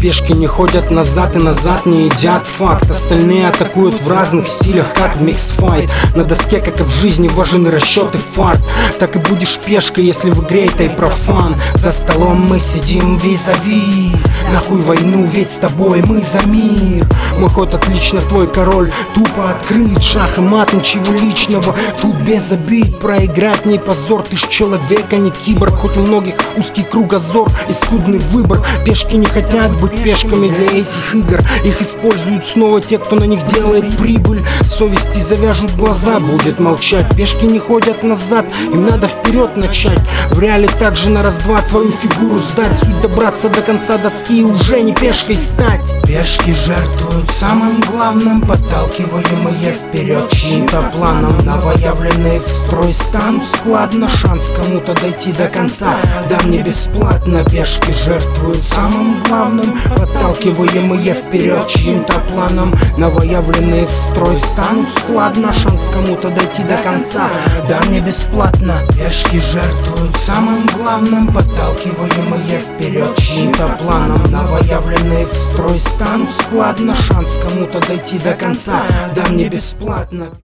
Пешки не ходят назад и назад не едят, факт. Остальные атакуют в разных стилях, как в миксфайт. На доске, как и в жизни, важен расчет и фарт. Так и будешь пешкой, если в игре это и профан. За столом мы сидим визави. Нахуй войну, ведь с тобой мы за мир. Мой ход отлично, твой король тупо открыт. Шах и мат, ничего личного, тут без обид. Проиграть не позор, ты ж человек, а не киборг. Хоть у многих узкий кругозор и скудный выбор. Пешки не хотят быть пешками для этих игр. Их используют снова те, кто на них делает прибыль. Совести завяжут глаза, будет молчать. Пешки не ходят назад, им надо вперед начать. В реале также на раз-два твою фигуру сдать. Суть добраться до конца доски и уже не пешкой стать. Пешки жертвуют самым главным, подталкиваемые вперед чьим-то планом. Новоявленные в строй станут складно. Шанс кому-то дойти до конца дам не бесплатно. Пешки жертвуют самым главным, подталкиваемые вперед чьим-то планом. Новоявленные в строй встанут складно. Шанс кому-то дойти до конца дам не бесплатно. Пешки жертвуют самым главным, подталкиваемые вперед чьим-то планом. Новоявленные в строй станут складно. Шанс кому-то дойти до конца дам не бесплатно.